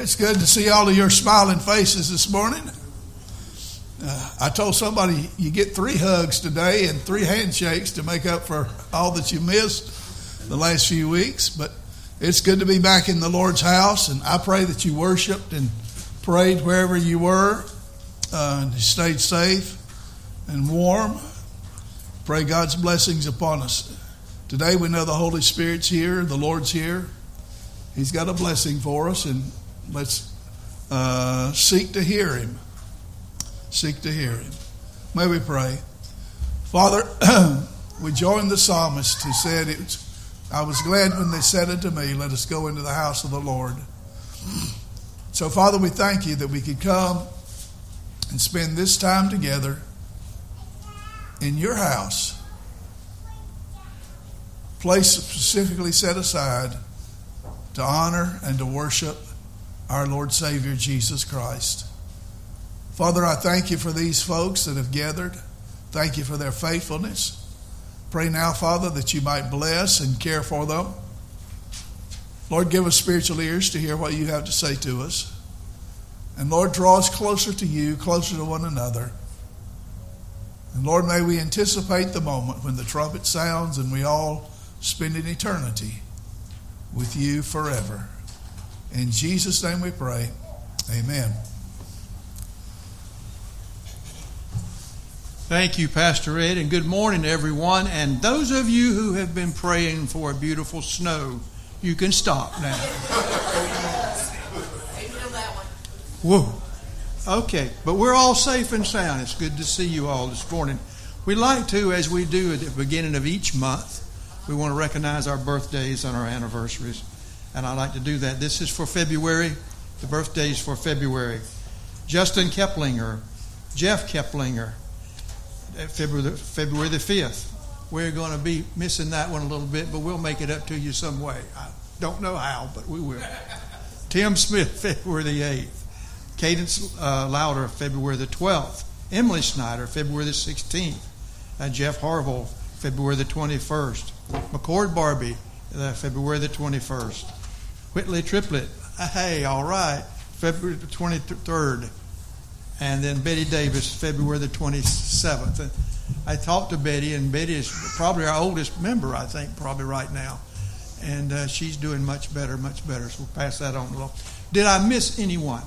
It's good to see all of your smiling faces this morning. I told somebody you get 3 hugs today and 3 handshakes to make up for all that you missed the last few weeks. But it's good to be back in the Lord's house, and I pray that you worshiped and prayed wherever you were, and you stayed safe and warm. Pray God's blessings upon us. Today we know the Holy Spirit's here, the Lord's here. He's got a blessing for us, and let's seek to hear Him. Seek to hear Him. May we pray. Father, we join the psalmist who said, I was glad when they said unto me, let us go into the house of the Lord. So, Father, we thank you that we could come and spend this time together in your house, place specifically set aside to honor and to worship our Lord Savior Jesus Christ. Father, I thank you for these folks that have gathered. Thank you for their faithfulness. Pray now, Father, that you might bless and care for them. Lord, give us spiritual ears to hear what you have to say to us. And Lord, draw us closer to you, closer to one another. And Lord, may we anticipate the moment when the trumpet sounds and we all spend an eternity with you forever. In Jesus' name we pray. Amen. Thank you, Pastor Ed, and good morning, everyone. And those of you who have been praying for a beautiful snow, you can stop now. Whoa. Okay, but we're all safe and sound. It's good to see you all this morning. We'd like to, as we do at the beginning of each month, we want to recognize our birthdays and our anniversaries. And I'd like to do that. This is for February. The birthdays for February. Justin Keplinger, Jeff Keplinger, February the 5th. We're going to be missing that one a little bit, but we'll make it up to you some way. I don't know how, but we will. Tim Smith, February the 8th. Cadence Louder, February the 12th. Emily Snyder, February the 16th. Jeff Harville, February the 21st. McCord Barbie, February the 21st. Whitley Triplett, hey, all right, February the 23rd. And then Betty Davis, February the 27th. And I talked to Betty, and Betty is probably our oldest member, I think, probably right now. And she's doing much better, so we'll pass that on along. Did I miss anyone?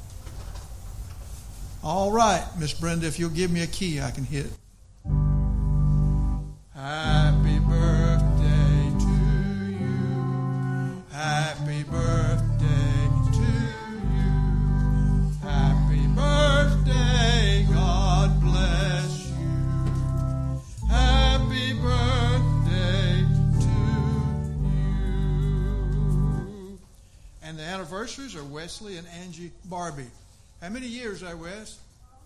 All right, Miss Brenda, if you'll give me a key, I can hit. Happy birthday to you. Happy birthday to you. Happy birthday, God bless you. Happy birthday to you. And the anniversaries are Wesley and Angie Barbie. How many years there, Wes?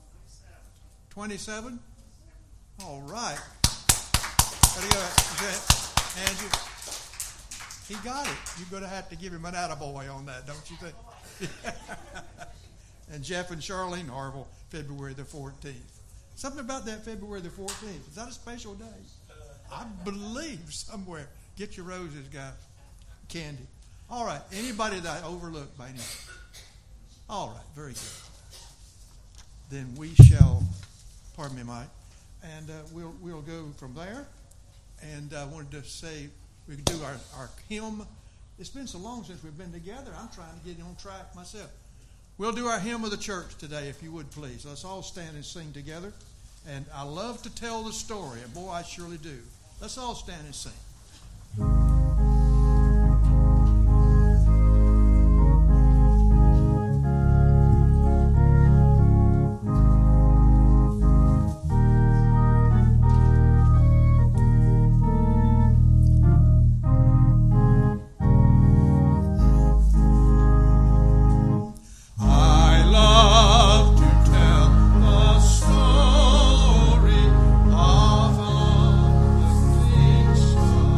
27? All right. How do you go, Angie? He got it. You're going to have to give him an attaboy on that, don't you think? And Jeff and Charlene Harville, February the 14th. Something about that February the 14th. Is that a special day? I believe somewhere. Get your roses, guys. Candy. All right. Anybody that I overlooked by any? All right. Very good. Then we shall, pardon me, Mike, and we'll go from there. And I wanted to say we could do our hymn. It's been so long since we've been together. I'm trying to get on track myself. We'll do our hymn of the church today, if you would, please. Let's all stand and sing together. And I love to tell the story. And boy, I surely do. Let's all stand and sing. Story of all the things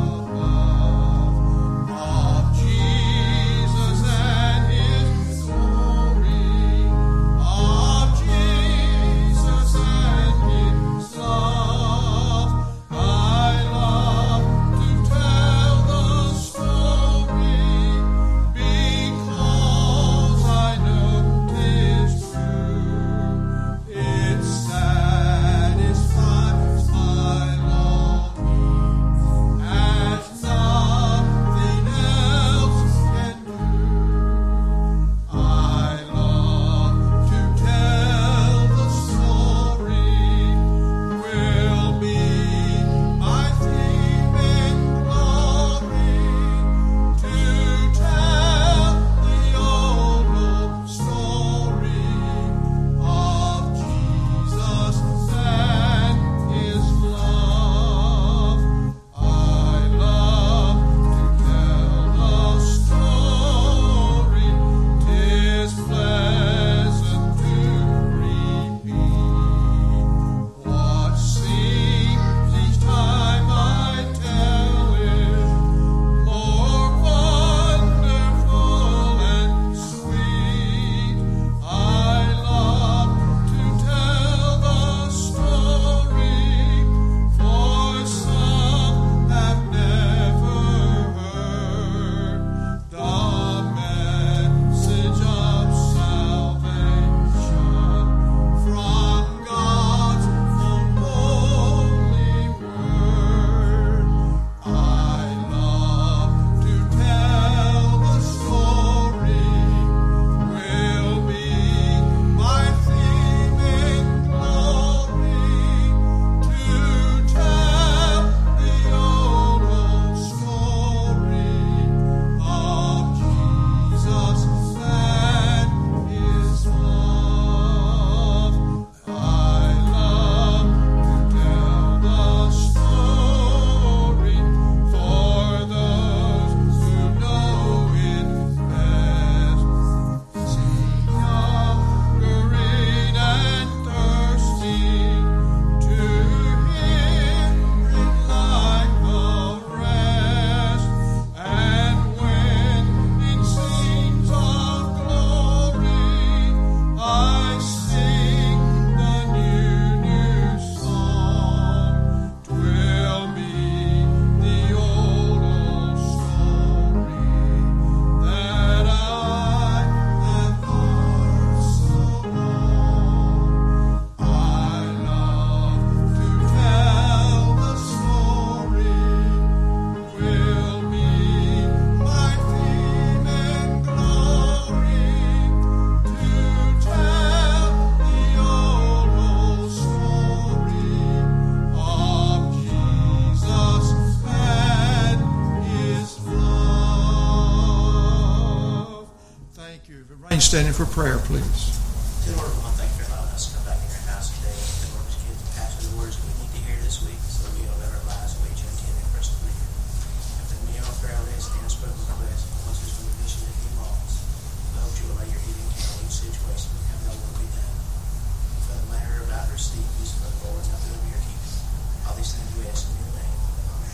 standing for prayer, please? Lord, we want to thank you for allowing us to come back in your house today. And Lord, just give the pastor the words we need to hear this week so that we know that our lives will be intended for us to live. And for me, on prayer today, stand spoken request, once there's been remission of any loss. I hope you will lay your healing hand on each situation and have no one be done. For the matter about her seed, peace for the Lord, nothing of your kingdom. All these things we ask in your name. Amen.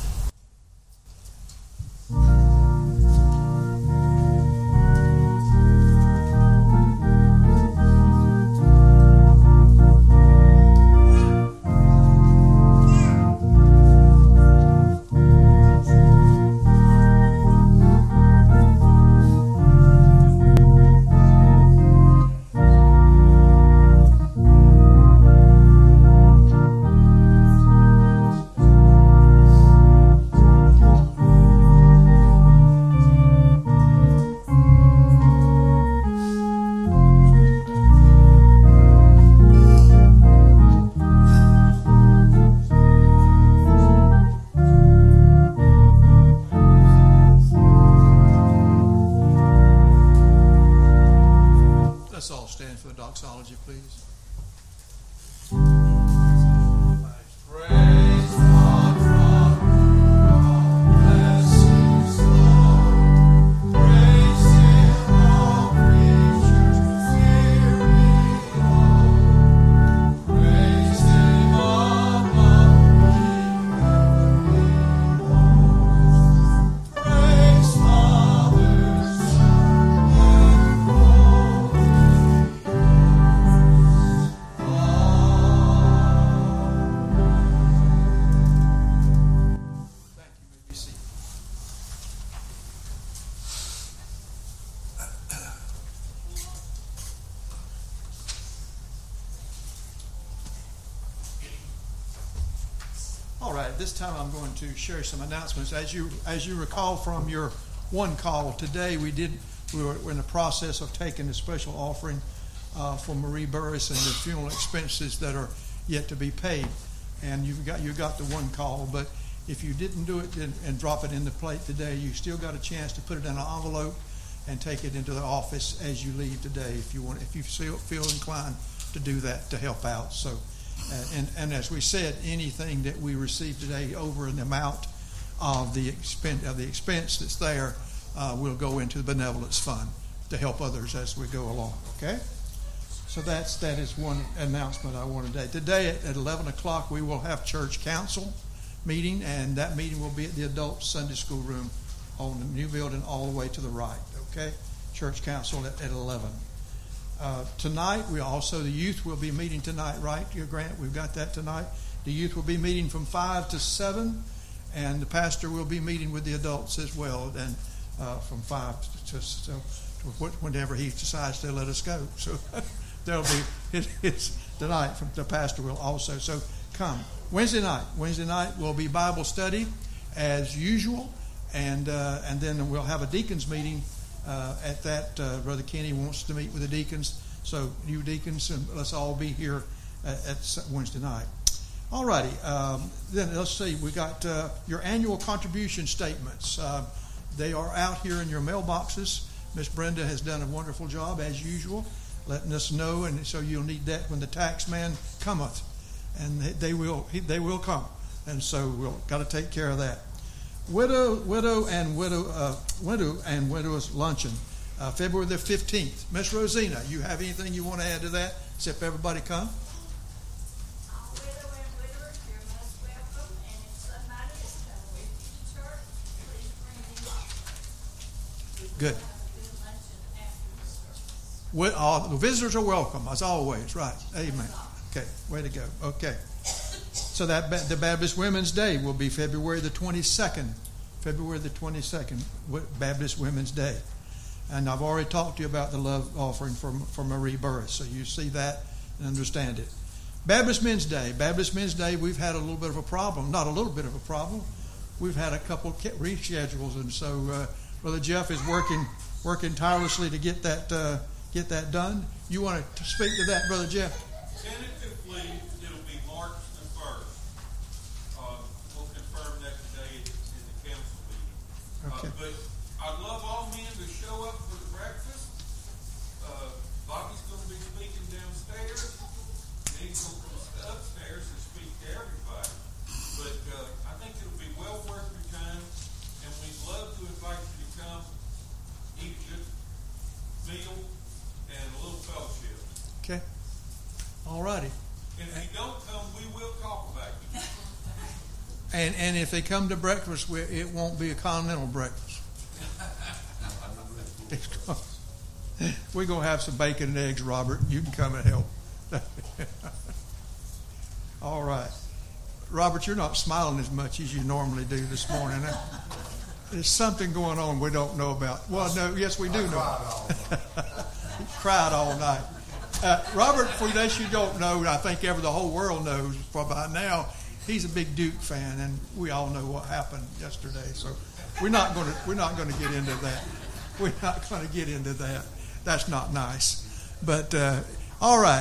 Let's all stand for the doxology, please. Praise God from all blessings flow. Praise Him, all creatures hearing all. Praise Him among the heavenly hosts. Praise Father, Son, and Holy Thank you. May be seated. All right, at this time I'm going to share some announcements. As you recall from your one call today, we were in the process of taking a special offering for Marie Burris and the funeral expenses that are yet to be paid. And you got the one call, but if you didn't do it and drop it in the plate today, you still got a chance to put it in an envelope and take it into the office as you leave today if you feel inclined to do that to help out. So, and as we said, anything that we receive today over the amount of the expense that's there will go into the benevolence fund to help others as we go along. Okay. So that is one announcement I wanted today. Today at 11 o'clock we will have church council meeting, and that meeting will be at the adult Sunday school room on the new building all the way to the right. Okay, church council at 11. Tonight the youth will be meeting tonight, right? Your Grant, we've got that tonight. The youth will be meeting from 5 to 7, and the pastor will be meeting with the adults as well, and from 5 to whenever he decides to let us go. So there'll be it's tonight. The pastor will also. So come Wednesday night will be Bible study as usual, and then we'll have a deacons meeting at that. Brother Kenny wants to meet with the deacons, so you deacons, and let's all be here at Wednesday night. All righty. Then let's see. We got your annual contribution statements. They are out here in your mailboxes. Miss Brenda has done a wonderful job as usual, letting us know, and so you'll need that when the tax man cometh, and they will come, and so we'll got to take care of that. Widow and widow's luncheon, February the 15th. Miss Rosina, you have anything you want to add to that? Except everybody come. Widow and widowers, you're most welcome, and if somebody is coming with you to church, please bring them. Good. Have a good luncheon after the service. The visitors are welcome, as always, right? Amen. Okay, way to go. Okay. So that the Baptist Women's Day will be February the 22nd. February the 22nd, Baptist Women's Day. And I've already talked to you about the love offering for Marie Burris, so you see that and understand it. Baptist Men's Day. Baptist Men's Day, we've had a little bit of a problem. Not a little bit of a problem. We've had a couple reschedules, and so Brother Jeff is working tirelessly to get that done. You want to speak to that, Brother Jeff? Tentatively, it'll be March the 1st. We'll confirm that today in the council meeting. Okay. But I'd love all men to show up for the breakfast. And if they come to breakfast, it won't be a continental breakfast. We're going to have some bacon and eggs, Robert. You can come and help. All right. Robert, you're not smiling as much as you normally do this morning. There's something going on we don't know about. Well, no, yes, we do know. Cried all night. Robert, for those you don't know, I think the whole world knows by now, he's a big Duke fan, and we all know what happened yesterday. So we're not going to get into that. We're not going to get into that. That's not nice. But all right,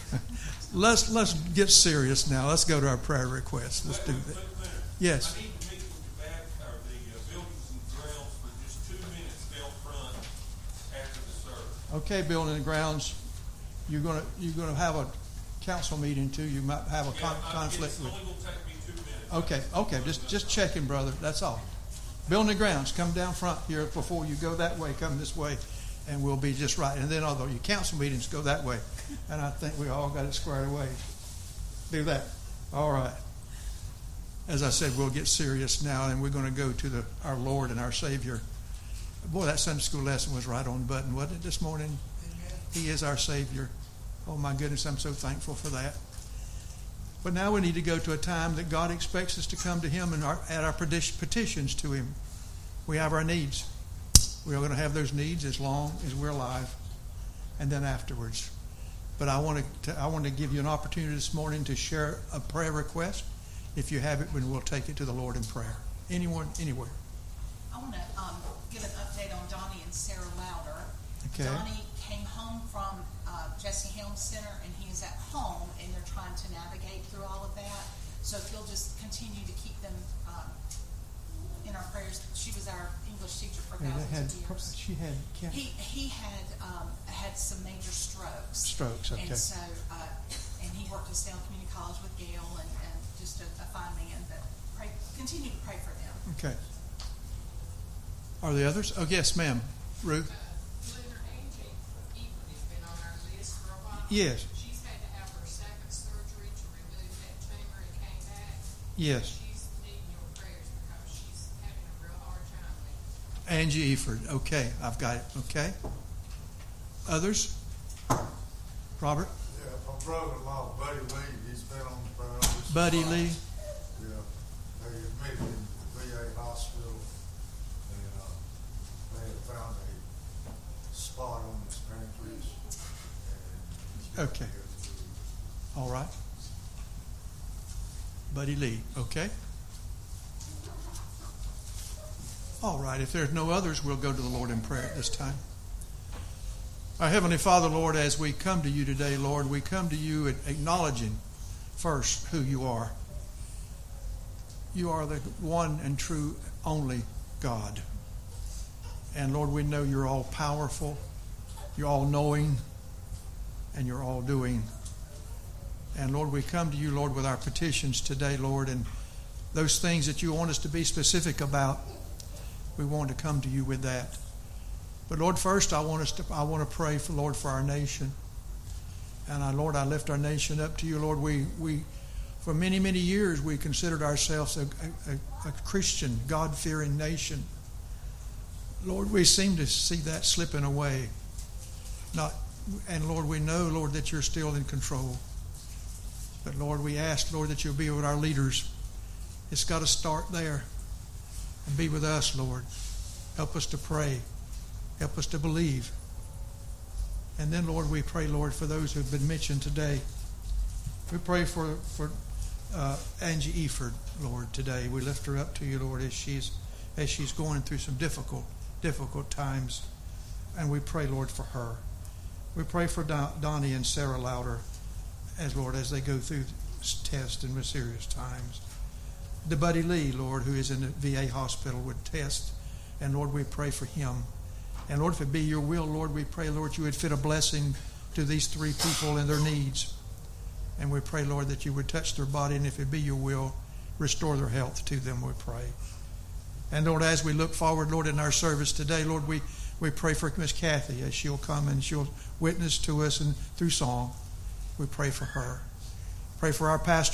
let's get serious now. Let's go to our prayer request. Let's do that. Yes. I need to meet with the buildings and grounds for just 2 minutes down front after the service. Okay, building and grounds. You're gonna have a council meeting too. You might have a conflict It's with. only going to take me 2 minutes. Okay. Just checking, brother. That's all. Building and grounds, come down front here before you go that way. Come this way, and we'll be just right. And then although your council meetings go that way, and I think we all got it squared away. Do that. All right. As I said, we'll get serious now, and we're going to go to our Lord and our Savior. Boy, that Sunday school lesson was right on the button, wasn't it, this morning? Amen. He is our Savior. Oh, my goodness, I'm so thankful for that. But now we need to go to a time that God expects us to come to Him and add our petitions to Him. We have our needs. We are going to have those needs as long as we're alive, and then afterwards. But I want to give you an opportunity this morning to share a prayer request. If you have it, we'll take it to the Lord in prayer. Anyone, anywhere. I want to give an update on Donnie and Sarah Louder. Okay. Donnie came home from Jesse Helms Center, and he is at home, and they're trying to navigate through all of that. So if you'll just continue to keep them in our prayers. She was our English teacher for thousands of years. She had. He had some major strokes. Strokes, okay. And so, and he worked at Salem Community College with Gail, and just a fine man. But continue to pray for them. Okay. Are there others? Oh, yes, ma'am. Ruth? Angie Eaton has been on our list for a while. Yes. She's had to have her second surgery to remove that tumor. It came back. Yes. She's needing your prayers because she's having a real hard time with it. Angie Eford. Okay, I've got it. Okay. Others? Robert? Yeah, my brother-in-law, Buddy Lee, he's been on the prayer list. Buddy Lee? Yeah. They admitted him to the VA hospital, and they had found a spot on his pancreas. And Okay. All right. Buddy Lee. Okay. All right. If there's no others, we'll go to the Lord in prayer at this time. Our Heavenly Father, Lord, as we come to you today, Lord, we come to you acknowledging first who you are. You are the one and true only God. And Lord, we know you're all powerful, you're all knowing, and you're all doing. And Lord, we come to you, Lord, with our petitions today, Lord, and those things that you want us to be specific about, we want to come to you with that. But Lord, first I want to pray for, Lord, for our nation. And Lord, I lift our nation up to you, Lord. We for many, many years we considered ourselves a Christian, God-fearing nation. Lord, we seem to see that slipping away. And Lord, we know, Lord, that you're still in control. But Lord, we ask, Lord, that you'll be with our leaders. It's got to start there. And be with us, Lord. Help us to pray. Help us to believe. And then, Lord, we pray, Lord, for those who have been mentioned today. We pray for Angie Eford, Lord, today. We lift her up to you, Lord, as she's going through some difficult times. And we pray, Lord, for her. We pray for Donnie and Sarah Louder, as they go through tests and serious times. The Buddy Lee, Lord, who is in the VA hospital with tests. And, Lord, we pray for him. And, Lord, if it be your will, Lord, we pray, Lord, you would fit a blessing to these three people and their needs. And we pray, Lord, that you would touch their body, and if it be your will, restore their health to them, we pray. And, Lord, as we look forward, Lord, in our service today, Lord, we pray for Miss Kathy as she'll come and she'll witness to us and through song. We pray for her. Pray for our pastor,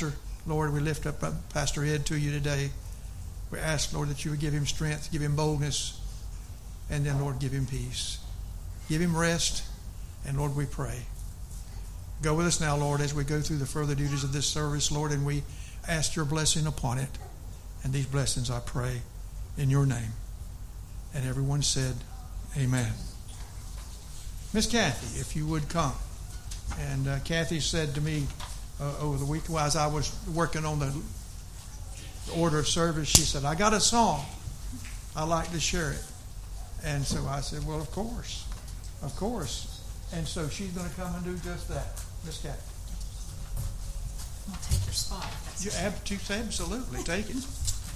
Lord, we lift up Pastor Ed to you today. We ask, Lord, that you would give him strength, give him boldness, and then, Lord, give him peace. Give him rest, and, Lord, we pray. Go with us now, Lord, as we go through the further duties of this service, Lord, and we ask your blessing upon it. And these blessings I pray in your name. And everyone said, amen. Miss Kathy, if you would come. And Kathy said to me over the week, as I was working on the order of service, she said, I got a song. I'd like to share it. And so I said, well, of course. Of course. And so she's going to come and do just that. Miss Kathy. I'll take your spot. You absolutely take it.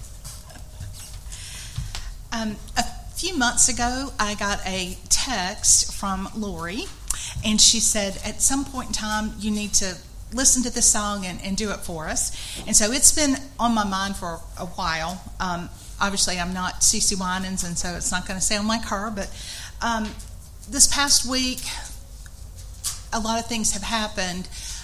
A few months ago, I got a text from Lori, and she said, at some point in time, you need to listen to this song and do it for us. And so it's been on my mind for a while. Obviously, I'm not CeCe Winans, and so it's not going to sound like her, but this past week, a lot of things have happened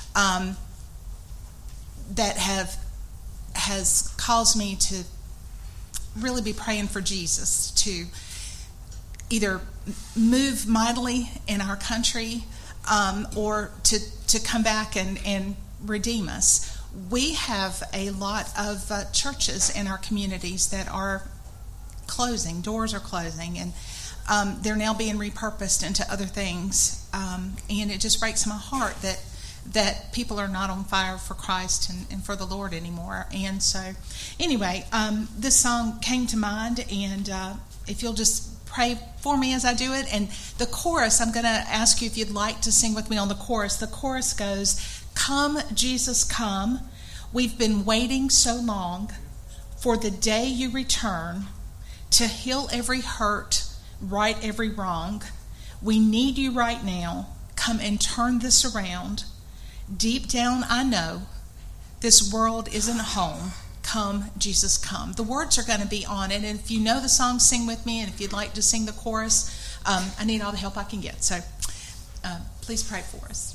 that has caused me to really be praying for Jesus to either move mightily in our country or to come back and redeem us. We have a lot of churches in our communities that are closing. Doors are closing, and they're now being repurposed into other things. And it just breaks my heart that people are not on fire for Christ and for the Lord anymore. And so, anyway, this song came to mind, and if you'll just pray for me as I do it. And the chorus, I'm going to ask you if you'd like to sing with me on the chorus. The chorus goes, "Come, Jesus, come. We've been waiting so long for the day you return to heal every hurt, right every wrong. We need you right now. Come and turn this around. Deep down, I know this world isn't home. Come, Jesus, come." The words are going to be on it, and if you know the song, sing with me, and if you'd like to sing the chorus, I need all the help I can get. So please pray for us.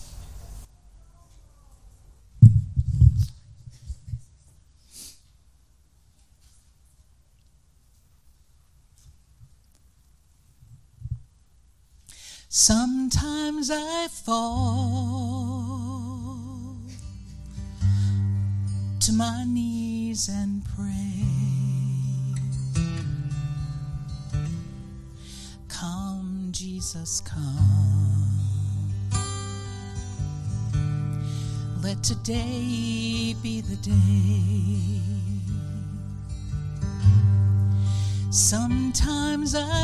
Sometimes I fall to my knees and pray. Come, Jesus, come. Let today be the day. Sometimes I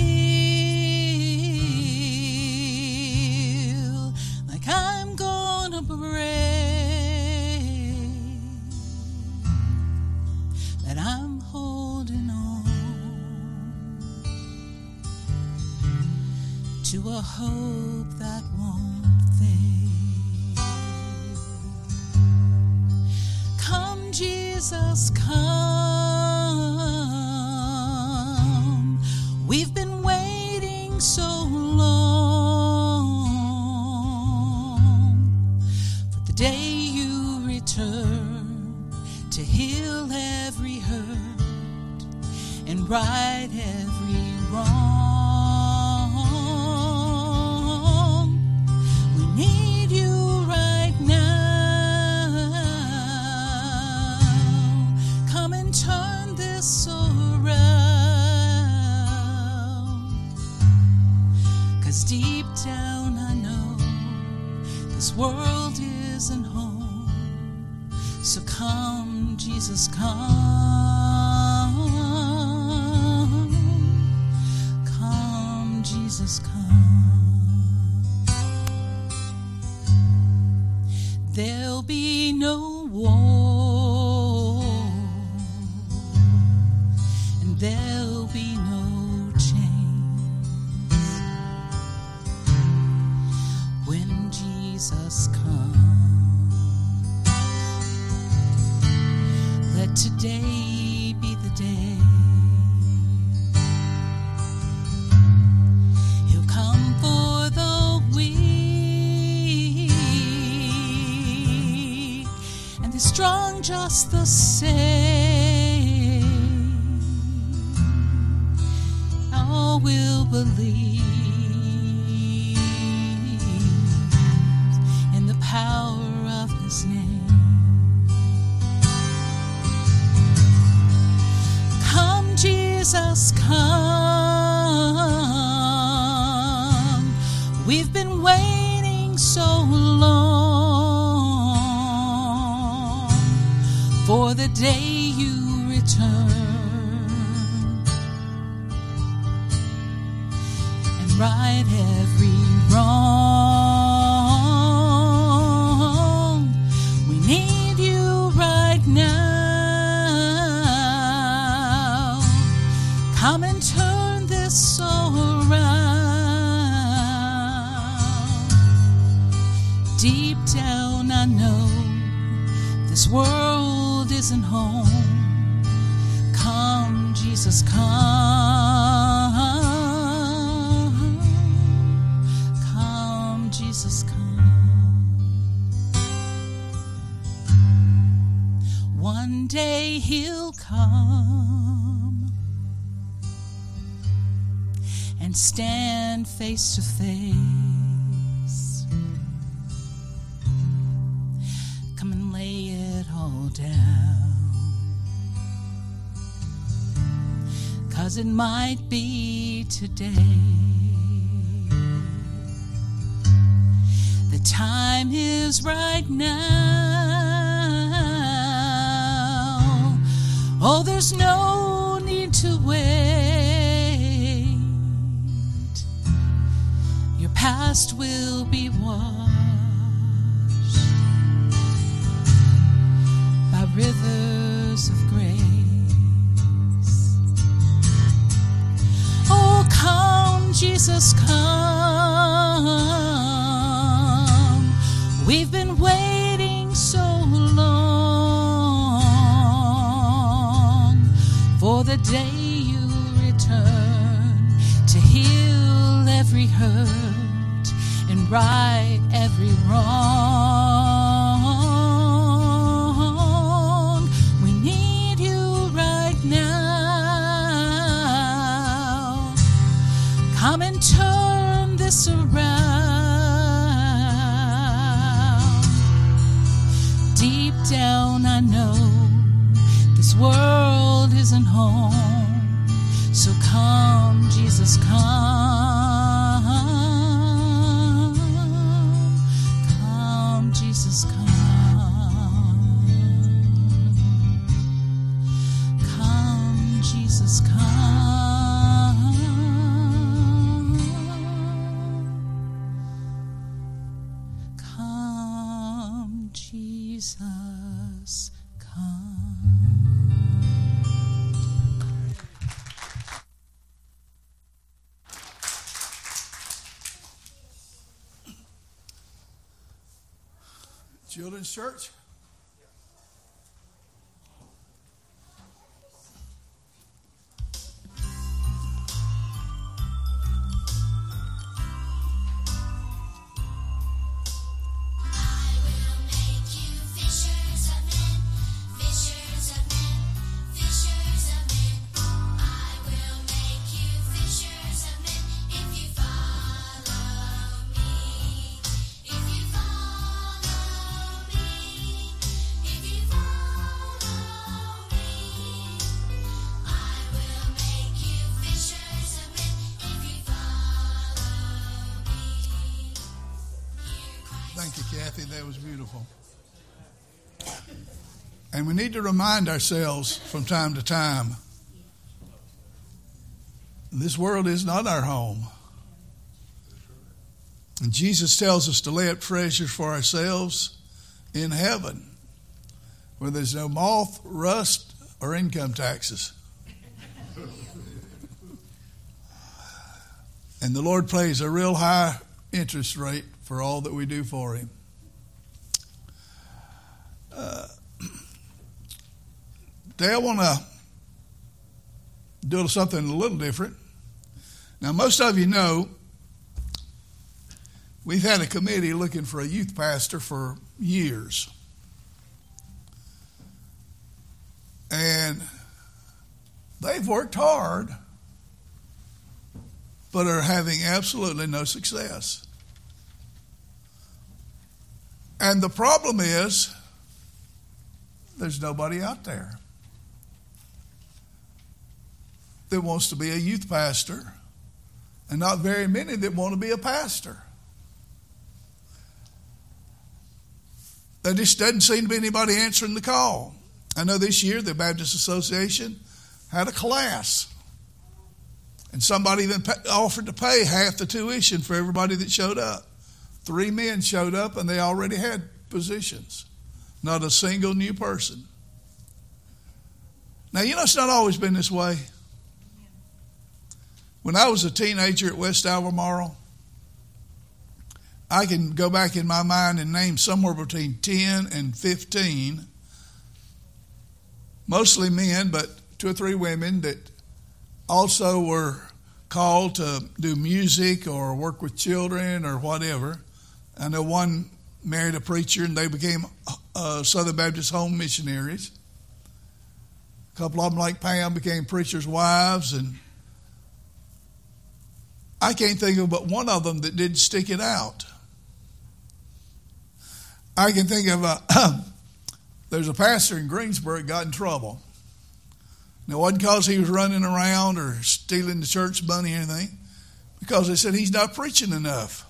feel like I'm gonna break, that I'm holding on to a hope that won't fade. Come, Jesus, come. We've been waiting so long for the day you return to heal every hurt and right every wrong. We need you right now. Come and turn this around. 'Cause deep down I know this world isn't home. So come, Jesus, come. Come, Jesus, come. There'll be no war, and there'll be no chains when Jesus comes. Let today be the day. He'll come for the weak and the strong. song just the same. All will believe in the power of His name. Come, Jesus, come. We've been waiting so long for the day you return and right every wrong. We need you right now. Come and turn this around. Deep down I know this world isn't home. Come, Jesus, come. Come, Jesus, come. One day He'll come and stand face to face. Come and lay it all down, 'cause it might be today. The time is right now. Oh, there's no need to wait. Your past will be washed by rivers of grace. Oh, come, Jesus, come. We've been waiting so long for the day you return to heal every hurt and right every wrong. We need you right now. Come and turn this around. Deep down I know this world isn't home. So come, Jesus, come. Come, Jesus, come. Come, Jesus, come. Come, Jesus, come. Children's Church. Thank you, Kathy. That was beautiful. And we need to remind ourselves from time to time, this world is not our home. And Jesus tells us to lay up treasures for ourselves in heaven, where there's no moth, rust, or income taxes. And the Lord pays a real high interest rate for all that we do for Him. Today I want to do something a little different. Now, most of you know we've had a committee looking for a youth pastor for years. They've worked hard, but are having absolutely no success. And the problem is, there's nobody out there that wants to be a youth pastor, and not very many that want to be a pastor. There just doesn't seem to be anybody answering the call. I know this year the Baptist Association had a class, and somebody even offered to pay half the tuition for everybody that showed up. 3 men showed up, and they already had positions. Not a single new person. Now, you know, it's not always been this way. When I was a teenager at West Albemarle, I can go back in my mind and name somewhere between 10 and 15, mostly men, but 2 or 3 women that also were called to do music or work with children or whatever. I know one married a preacher, and they became Southern Baptist home missionaries. A couple of them, like Pam, became preachers' wives, and I can't think of but one of them that didn't stick it out. I can think of there's a pastor in Greensboro got in trouble. Now, it wasn't because he was running around or stealing the church money or anything, because they said he's not preaching enough.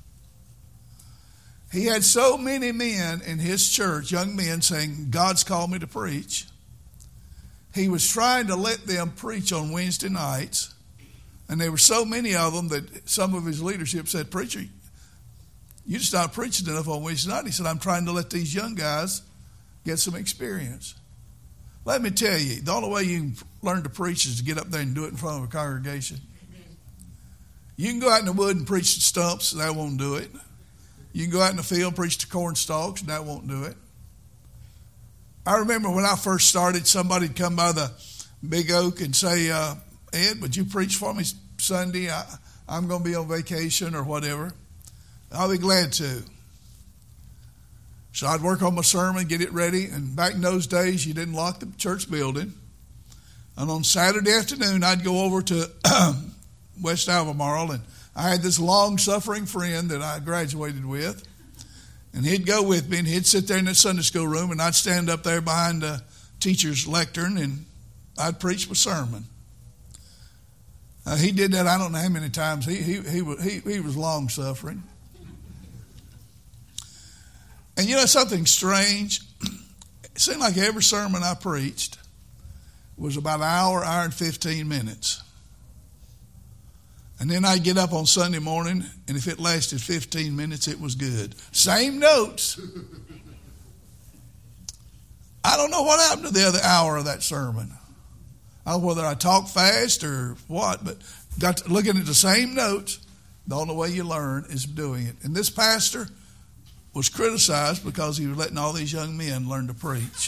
He had so many men in his church, young men, saying, God's called me to preach. He was trying to let them preach on Wednesday nights, and there were so many of them that some of his leadership said, Preacher, you just not preaching enough on Wednesday night. He said, I'm trying to let these young guys get some experience. Let me tell you, the only way you can learn to preach is to get up there and do it in front of a congregation. You can go out in the wood and preach to stumps, and that won't do it. You can go out in the field and preach to corn stalks, and that won't do it. I remember when I first started, somebody would come by the big oak and say, Ed, would you preach for me Sunday? I'm going to be on vacation or whatever. I'll be glad to. So I'd work on my sermon, get it ready. And back in those days, you didn't lock the church building. And on Saturday afternoon, I'd go over to West Albemarle. And I had this long-suffering friend that I graduated with. And he'd go with me, and he'd sit there in the Sunday school room, and I'd stand up there behind the teacher's lectern, and I'd preach my sermon. He did that I don't know how many times. He was long-suffering. And you know something strange? It seemed like every sermon I preached was about an hour and 15 minutes. And then I'd get up on Sunday morning, and if it lasted 15 minutes, it was good. Same notes. I don't know what happened to the other hour of that sermon. I don't know whether I talked fast or what, but got to looking at the same notes. The only way you learn is doing it. And this pastor was criticized because he was letting all these young men learn to preach.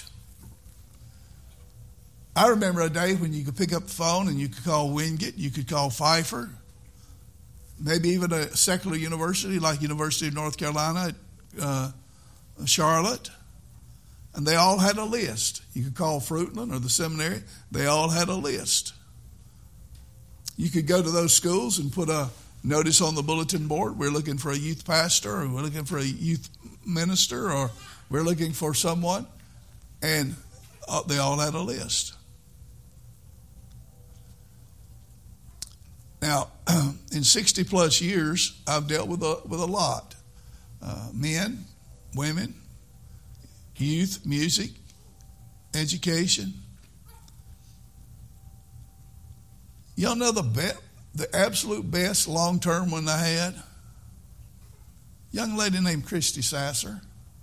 I remember a day when you could pick up the phone and you could call Wingate, you could call Pfeiffer, maybe even a secular university like University of North Carolina at Charlotte, and they all had a list. You could call Fruitland or the seminary. They all had a list. You could go to those schools and put a notice on the bulletin board. We're looking for a youth pastor, or we're looking for a youth minister, or we're looking for someone. And they all had a list. Now, in 60 plus years, I've dealt with a lot. Men, women, youth, music, education. Y'all know the absolute best long-term one I had? Young lady named Christy Sasser.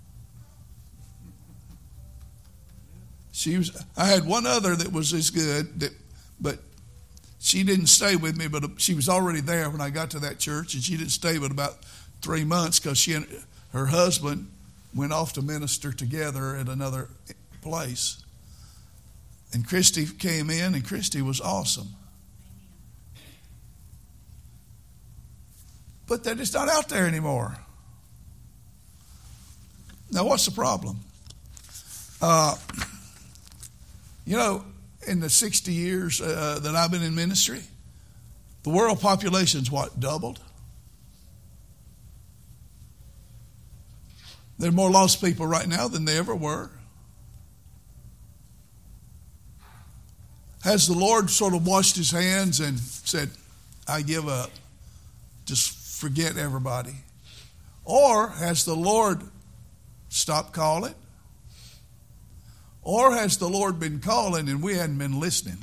I had one other that was as good, but she didn't stay with me, but she was already there when I got to that church, and she didn't stay but about 3 months because she and her husband went off to minister together at another place. And Christy came in, and Christy was awesome. But they're just not out there anymore. Now, what's the problem? in the 60 years that I've been in ministry, the world population's what, doubled? There are more lost people right now than there ever were. Has the Lord sort of washed his hands and said, I give up, just forget everybody? Or has the Lord stopped calling? Or has the Lord been calling and we hadn't been listening?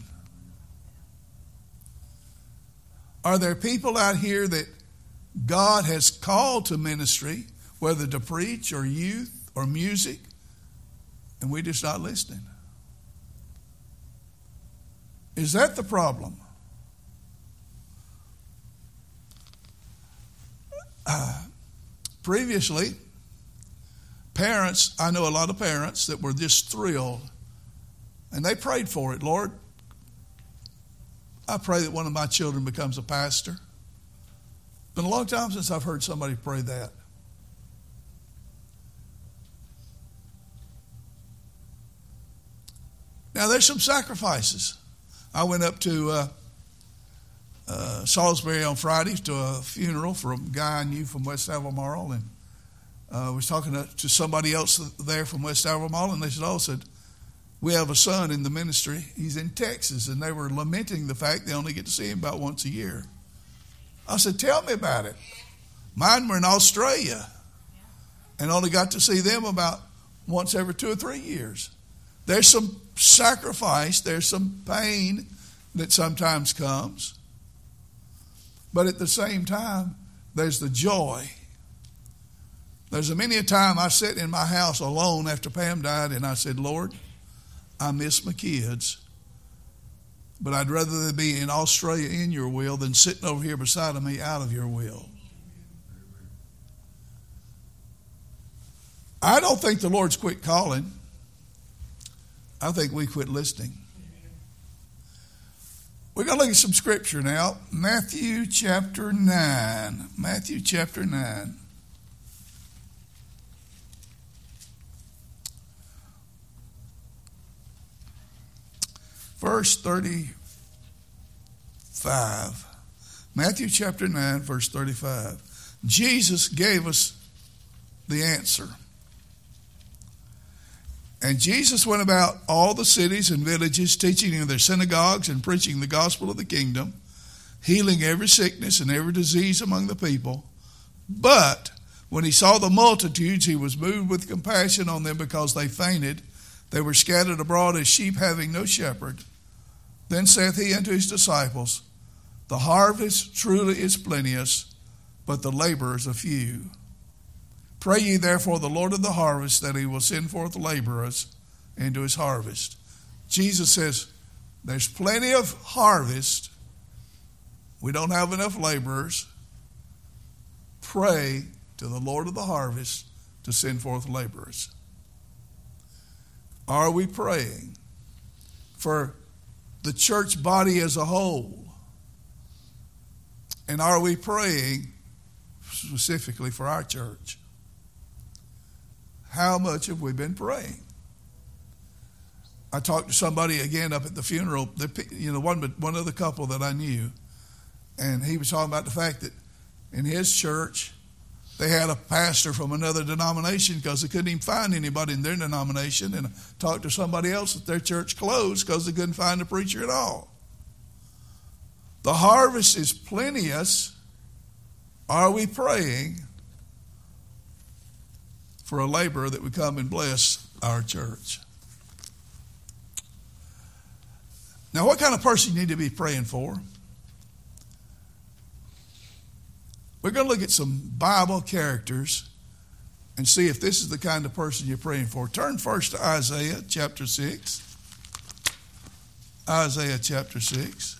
Are there people out here that God has called to ministry, whether to preach or youth or music, and we're just not listening? Is that the problem? Previously, parents, I know a lot of parents that were just thrilled, and they prayed for it. Lord, I pray that one of my children becomes a pastor. It's been a long time since I've heard somebody pray that. Now, there's some sacrifices. I went up to Salisbury on Friday to a funeral for a guy I knew from West Albemarle, and I was talking to somebody else there from West Albemarle, and they said, we have a son in the ministry. He's in Texas, and they were lamenting the fact they only get to see him about once a year. I said, tell me about it. Mine were in Australia and only got to see them about once every 2 or 3 years. There's some sacrifice, there's some pain that sometimes comes. But at the same time, there's the joy. There's many a time I sat in my house alone after Pam died, and I said, Lord, I miss my kids, but I'd rather they be in Australia in your will than sitting over here beside of me out of your will. I don't think the Lord's quit calling. I think we quit listening. We're going to look at some scripture now. Matthew chapter 9. Matthew chapter 9. Verse 35. Matthew chapter 9, verse 35. Jesus gave us the answer. And Jesus went about all the cities and villages, teaching in their synagogues and preaching the gospel of the kingdom, healing every sickness and every disease among the people. But when he saw the multitudes, he was moved with compassion on them because they fainted. They were scattered abroad as sheep having no shepherd. Then saith he unto his disciples, the harvest truly is plenteous, but the laborers are few. Pray ye therefore the Lord of the harvest that he will send forth laborers into his harvest. Jesus says, there's plenty of harvest. We don't have enough laborers. Pray to the Lord of the harvest to send forth laborers. Are we praying for the church body as a whole? And are we praying specifically for our church? How much have we been praying? I talked to somebody again up at the funeral, one other couple that I knew, and he was talking about the fact that in his church they had a pastor from another denomination because they couldn't even find anybody in their denomination, and talked to somebody else that their church closed because they couldn't find a preacher at all. The harvest is plenteous. Are we praying for a laborer that would come and bless our church? Now, what kind of person you need to be praying for? We're going to look at some Bible characters and see if this is the kind of person you're praying for. Turn first to Isaiah chapter 6. Isaiah chapter 6.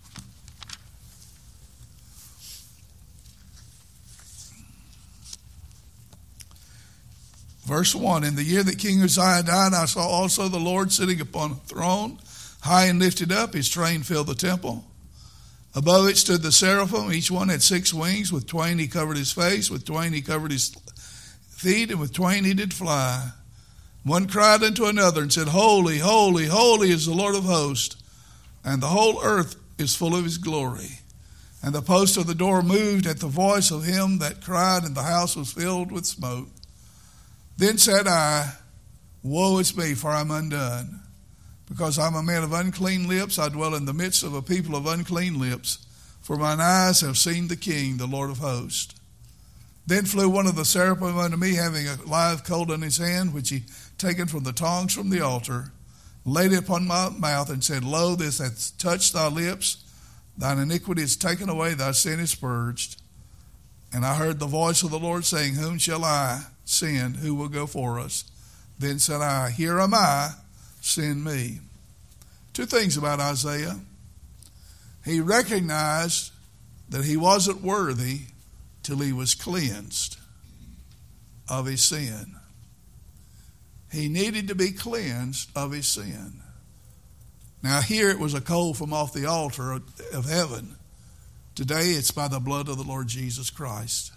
Verse 1, in the year that King Uzziah died, I saw also the Lord sitting upon a throne, high and lifted up. His train filled the temple. Above it stood the seraphim. Each one had 6 wings. With twain he covered his face, with twain he covered his feet, and with twain he did fly. One cried unto another and said, Holy, holy, holy is the Lord of hosts, and the whole earth is full of his glory. And the post of the door moved at the voice of him that cried, and the house was filled with smoke. Then said I, Woe is me, for I am undone. Because I am a man of unclean lips, I dwell in the midst of a people of unclean lips. For mine eyes have seen the King, the Lord of hosts. Then flew one of the seraphim unto me, having a live coal in his hand, which he taken from the tongs from the altar, laid it upon my mouth, and said, Lo, this hath touched thy lips. Thine iniquity is taken away, thy sin is purged. And I heard the voice of the Lord saying, Whom shall I send? Who will go for us? Then said I, Here am I, send me. Two things about Isaiah. He recognized that he wasn't worthy till he was cleansed of his sin. He needed to be cleansed of his sin. Now here it was a coal from off the altar of heaven. Today it's by the blood of the Lord Jesus Christ.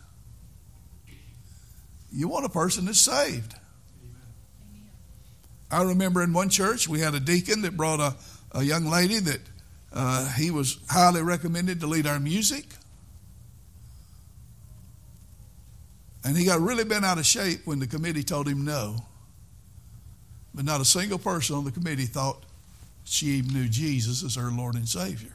You want a person that's saved. I remember in one church we had a deacon that brought a young lady that he was highly recommended to lead our music. And he got really bent out of shape when the committee told him no. But not a single person on the committee thought she even knew Jesus as her Lord and Savior.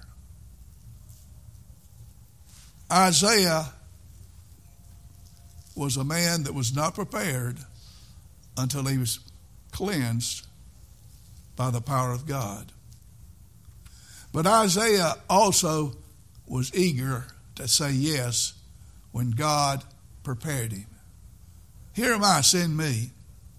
Isaiah was a man that was not prepared until he was cleansed by the power of God. But Isaiah also was eager to say yes when God prepared him. Here am I, send me.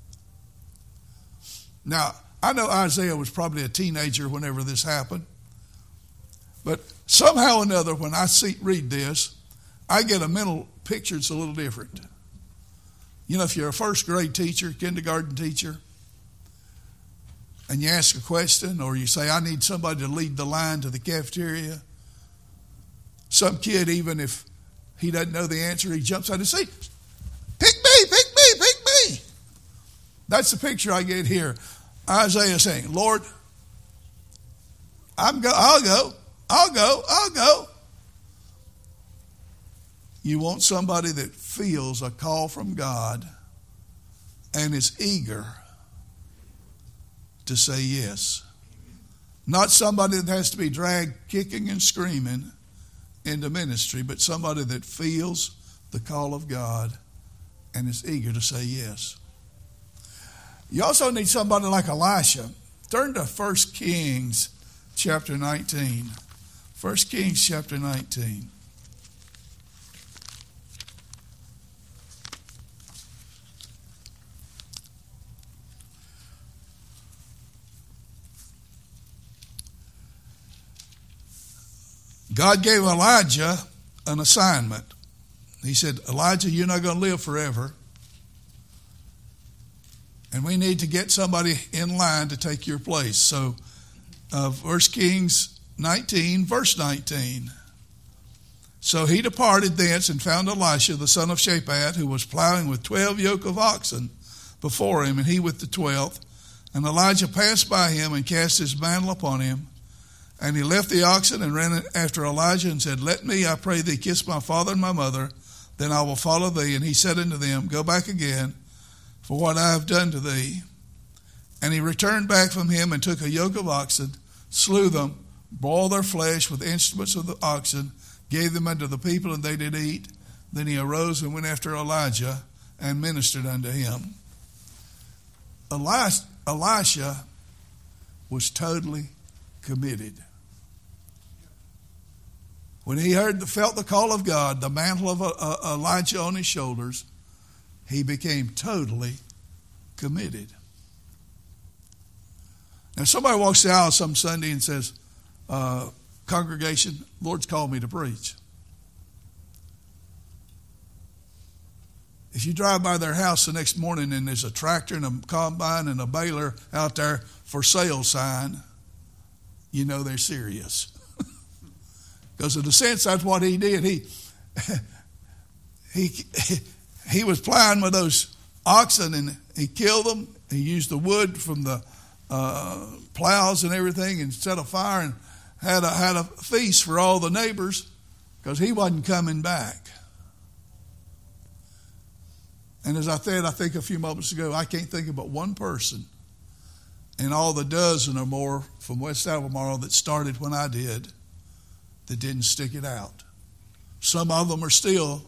Now, I know Isaiah was probably a teenager whenever this happened. But somehow or another, when I read this, I get a mental picture that's a little different. You know, if you're a first grade teacher, kindergarten teacher, and you ask a question or you say, I need somebody to lead the line to the cafeteria, some kid, even if he doesn't know the answer, he jumps out of his seat. Pick me, pick me, pick me. That's the picture I get here. Isaiah saying, Lord, I'll go. You want somebody that feels a call from God and is eager to say yes. Not somebody that has to be dragged kicking and screaming into ministry, but somebody that feels the call of God and is eager to say yes. You also need somebody like Elisha. Turn to 1 Kings chapter 19. 1 Kings chapter 19. God gave Elijah an assignment. He said, Elijah, you're not going to live forever. And we need to get somebody in line to take your place. So 1 Kings 19, verse 19. So he departed thence and found Elisha, the son of Shaphat, who was plowing with 12 yoke of oxen before him, and he with the 12th. And Elijah passed by him and cast his mantle upon him. And he left the oxen and ran after Elijah and said, Let me, I pray thee, kiss my father and my mother, then I will follow thee. And he said unto them, Go back again, for what I have done to thee. And he returned back from him and took a yoke of oxen, slew them, boiled their flesh with instruments of the oxen, gave them unto the people, and they did eat. Then he arose and went after Elijah and ministered unto him. Elisha was totally committed. When he felt the call of God, the mantle of Elijah on his shoulders, he became totally committed. Now, somebody walks the aisle some Sunday and says, congregation, Lord's called me to preach. If you drive by their house the next morning and there's a tractor and a combine and a baler out there for sale sign, you know they're serious. Because in a sense, that's what he did. He was plowing with those oxen and he killed them He used the wood from the plows and everything and set a fire and had a feast for all the neighbors because he wasn't coming back. And as I said, I think a few moments ago, I can't think of but one person in all the dozen or more from West Albemarle that started when I did that didn't stick it out. Some of them are still,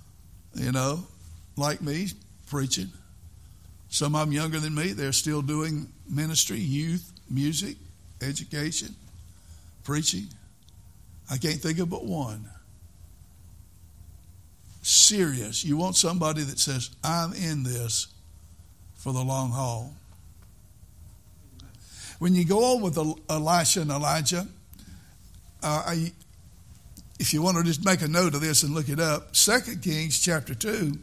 like me, preaching. Some of them younger than me, they're still doing ministry, youth, music, education, preaching. I can't think of but one. Serious. You want somebody that says, I'm in this for the long haul. When you go on with Elisha and Elijah, if you want to just make a note of this and look it up, 2 Kings chapter 2,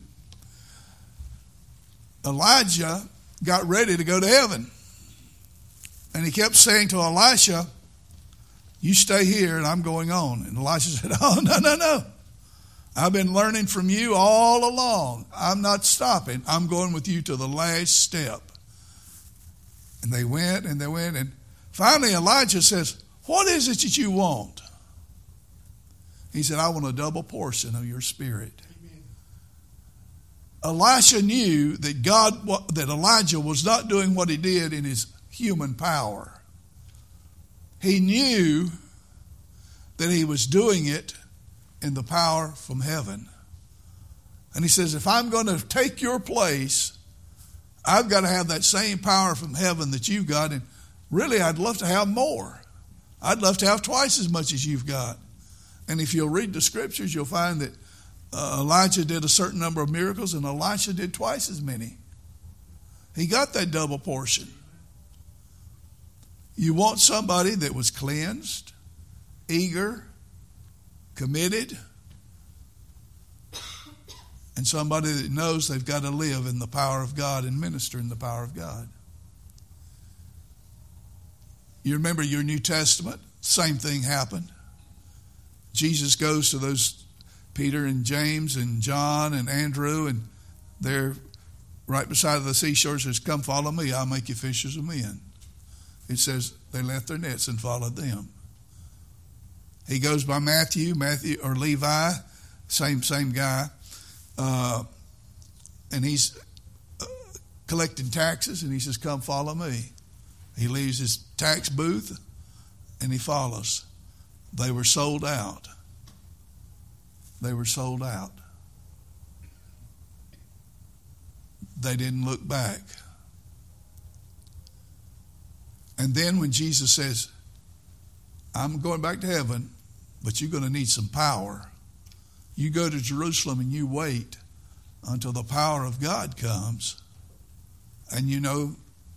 Elijah got ready to go to heaven. And he kept saying to Elisha, you stay here and I'm going on. And Elisha said, oh, no. I've been learning from you all along. I'm not stopping. I'm going with you to the last step. And they went. And finally Elijah says, what is it that you want? He said, I want a double portion of your spirit. Amen. Elisha knew that Elijah was not doing what he did in his human power. He knew that he was doing it in the power from heaven. And he says, if I'm going to take your place, I've got to have that same power from heaven that you've got. And really, I'd love to have more. I'd love to have twice as much as you've got. And if you'll read the scriptures, you'll find that Elijah did a certain number of miracles and Elisha did twice as many. He got that double portion. You want somebody that was cleansed, eager, committed, and somebody that knows they've got to live in the power of God and minister in the power of God. You remember your New Testament, same thing happened. Jesus goes to those Peter and James and John and Andrew, and they're right beside the seashore. Says, come follow me, I'll make you fishers of men. It says they left their nets and followed them. He goes by Matthew or Levi, same guy, and he's collecting taxes, and he says, come follow me. He leaves his tax booth, and he follows. They were sold out. They were sold out. They didn't look back. And then when Jesus says, I'm going back to heaven, but you're going to need some power. You go to Jerusalem and you wait until the power of God comes. And you know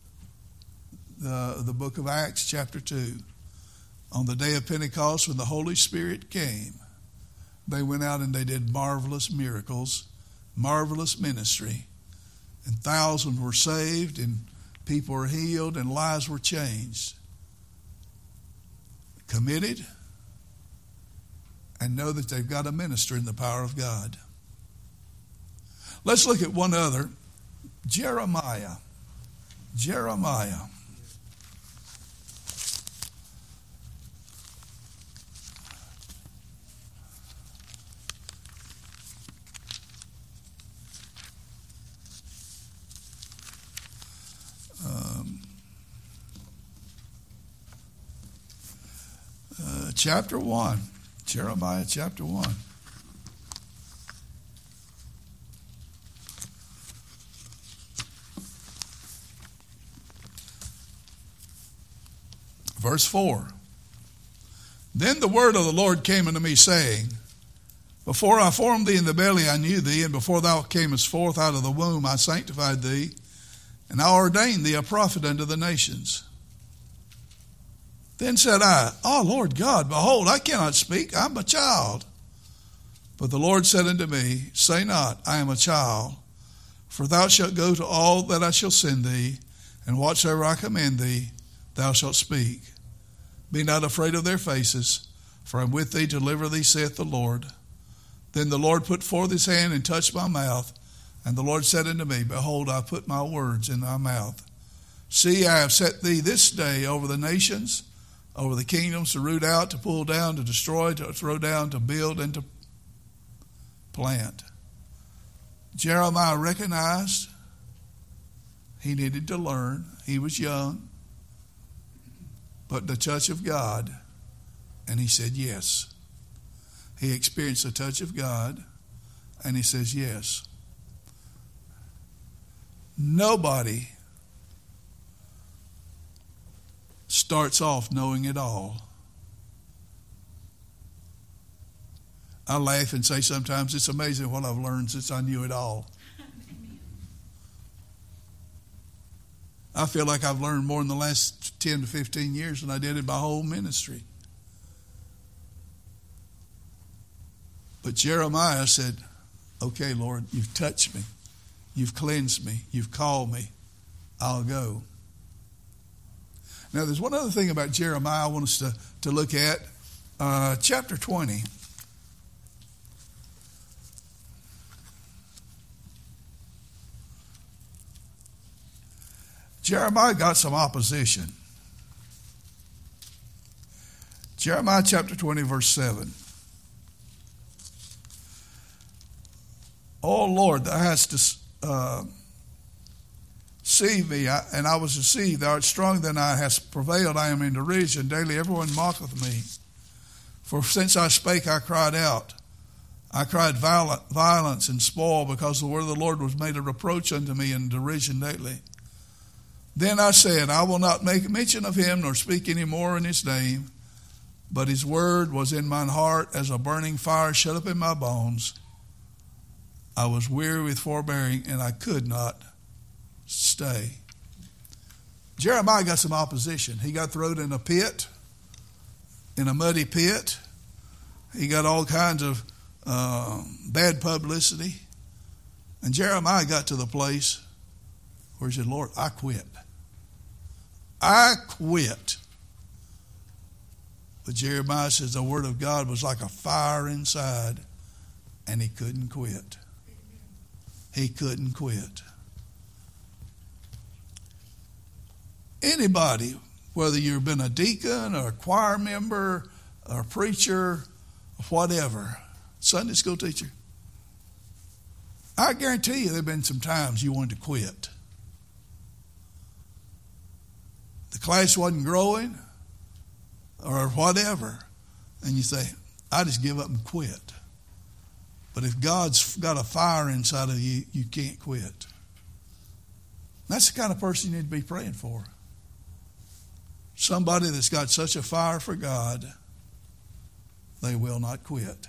the book of Acts chapter 2. On the day of Pentecost, when the Holy Spirit came, they went out and they did marvelous miracles, marvelous ministry. And thousands were saved and people were healed and lives were changed. Committed and know that they've got to minister in the power of God. Let's look at one other. Jeremiah. Chapter 1. Jeremiah chapter 1. Verse 4. Then the word of the Lord came unto me, saying, before I formed thee in the belly I knew thee, and before thou camest forth out of the womb I sanctified thee, and I ordained thee a prophet unto the nations. Then said I, O Lord God, behold, I cannot speak, I am a child. But the Lord said unto me, say not, I am a child, for thou shalt go to all that I shall send thee, and whatsoever I command thee, thou shalt speak. Be not afraid of their faces, for I am with thee to deliver thee, saith the Lord. Then the Lord put forth his hand and touched my mouth, and the Lord said unto me, behold, I put my words in thy mouth. See, I have set thee this day over the nations, over the kingdoms, to root out, to pull down, to destroy, to throw down, to build, and to plant. Jeremiah recognized he needed to learn. He was young, but the touch of God, and he said yes. He experienced the touch of God, and he says yes. Nobody starts off knowing it all. I laugh and say sometimes it's amazing what I've learned since I knew it all. I feel like I've learned more in the last 10 to 15 years than I did in my whole ministry. But Jeremiah said, okay, Lord, you've touched me. You've cleansed me. You've called me. I'll go. Now, there's one other thing about Jeremiah I want us to look at. Chapter 20. Jeremiah got some opposition. Jeremiah chapter 20, verse 7. Oh, Lord, thou hast deceived me, and I was deceived. Thou art stronger than I, hast prevailed. I am in derision. Daily everyone mocketh me. For since I spake, I cried out. I cried violence and spoil, because the word of the Lord was made a reproach unto me in derision daily. Then I said, I will not make mention of him, nor speak any more in his name. But his word was in mine heart as a burning fire shut up in my bones. I was weary with forbearing, and I could not stay. Jeremiah got some opposition. He got thrown in a pit, in a muddy pit. He got all kinds of bad publicity. And Jeremiah got to the place where he said, Lord, I quit. I quit. But Jeremiah says the word of God was like a fire inside, and he couldn't quit. He couldn't quit. Anybody, whether you've been a deacon or a choir member or a preacher, whatever, Sunday school teacher, I guarantee you there have been some times you wanted to quit. The class wasn't growing or whatever, and you say, I just give up and quit. But if God's got a fire inside of you, you can't quit. That's the kind of person you need to be praying for. Somebody that's got such a fire for God, they will not quit.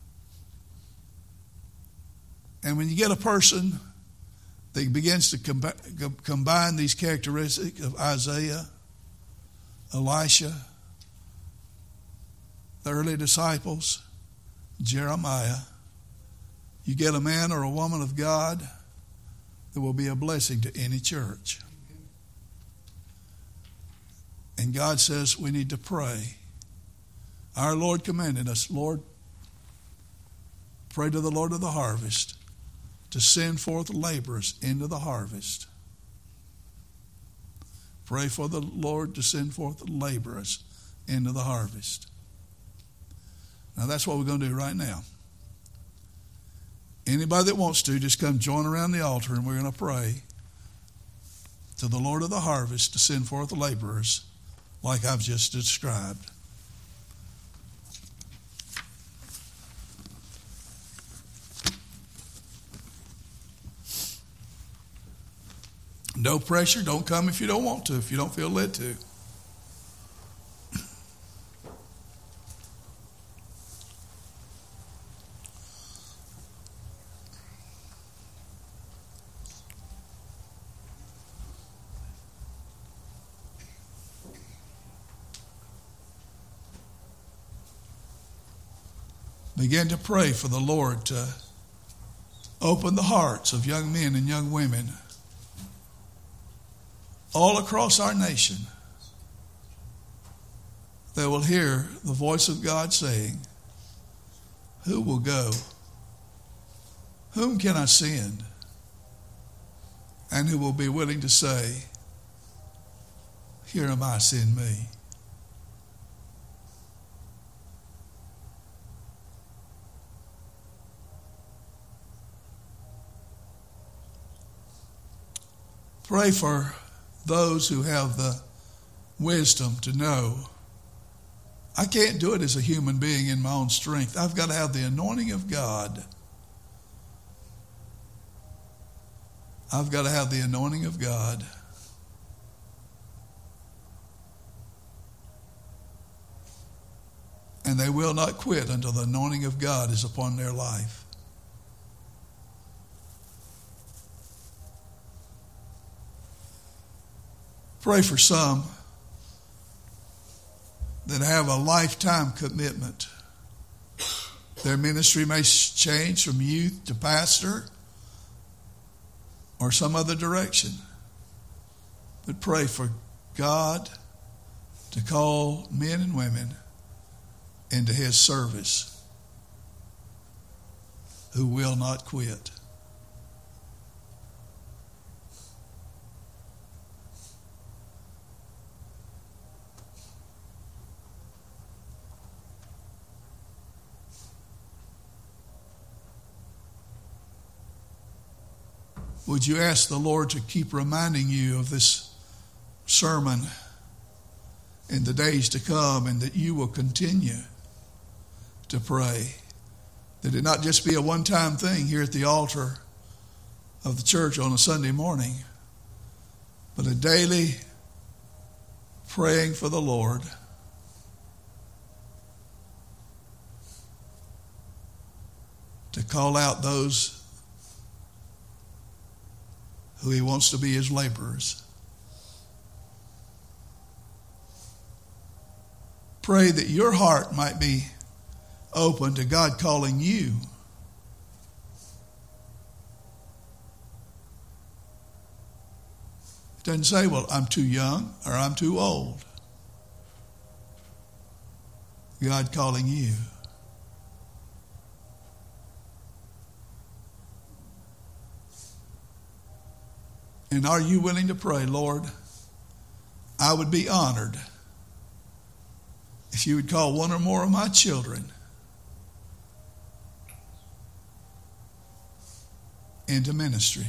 And when you get a person that begins to combine these characteristics of Isaiah, Elisha, the early disciples, Jeremiah, you get a man or a woman of God that will be a blessing to any church. And God says we need to pray. Our Lord commanded us, Lord, pray to the Lord of the harvest to send forth laborers into the harvest. Pray for the Lord to send forth laborers into the harvest. Now that's what we're going to do right now. Anybody that wants to, just come join around the altar, and we're going to pray to the Lord of the harvest to send forth laborers like I've just described. No pressure. Don't come if you don't want to, if you don't feel led to. Begin to pray for the Lord to open the hearts of young men and young women all across our nation that will hear the voice of God saying, who will go? Whom can I send? And who will be willing to say, Here am I, send me. Pray for those who have the wisdom to know I can't do it as a human being in my own strength. I've got to have the anointing of God. I've got to have the anointing of God. And they will not quit until the anointing of God is upon their life. Pray for some that have a lifetime commitment. Their ministry may change from youth to pastor or some other direction. But pray for God to call men and women into His service who will not quit. Would you ask the Lord to keep reminding you of this sermon in the days to come, and that you will continue to pray, that it not just be a one-time thing here at the altar of the church on a Sunday morning, but a daily praying for the Lord to call out those who He wants to be His laborers. Pray that your heart might be open to God calling you. It doesn't say, well, I'm too young or I'm too old. God calling you. And are you willing to pray, Lord, I would be honored if you would call one or more of my children into ministry.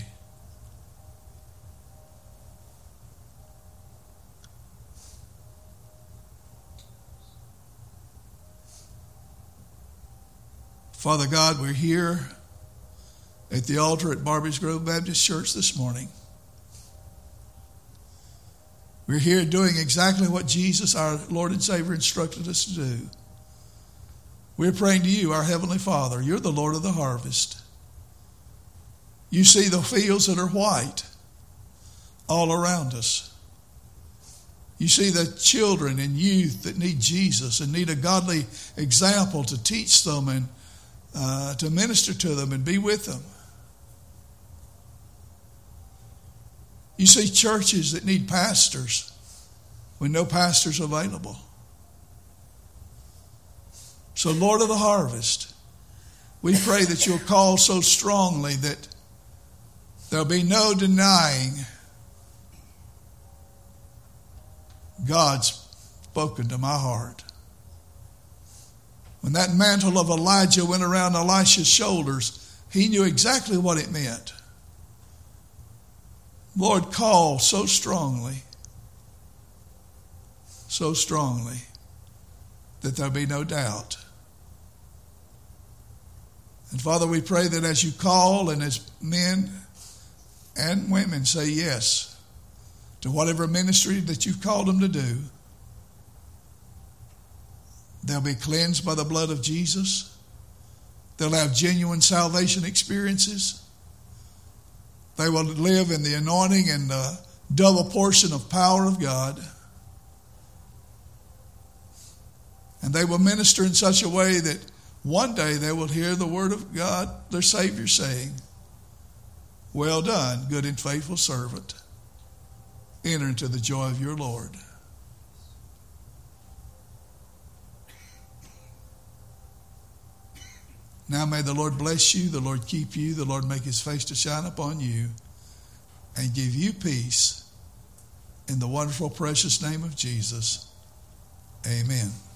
Father God, we're here at the altar at Barbers Grove Baptist Church this morning. We're here doing exactly what Jesus, our Lord and Savior, instructed us to do. We're praying to you, our Heavenly Father. You're the Lord of the harvest. You see the fields that are white all around us. You see the children and youth that need Jesus and need a godly example to teach them and to minister to them and be with them. You see churches that need pastors when no pastors are available. So, Lord of the harvest, we pray that you'll call so strongly that there'll be no denying God's spoken to my heart. When that mantle of Elijah went around Elisha's shoulders, he knew exactly what it meant. Lord, call so strongly that there'll be no doubt. And Father, we pray that as you call and as men and women say yes to whatever ministry that you've called them to do, they'll be cleansed by the blood of Jesus. They'll have genuine salvation experiences. They will live in the anointing and the double portion of power of God. And they will minister in such a way that one day they will hear the word of God, their Savior, saying, well done, good and faithful servant. Enter into the joy of your Lord. Now may the Lord bless you, the Lord keep you, the Lord make his face to shine upon you and give you peace In the wonderful, precious name of Jesus, amen.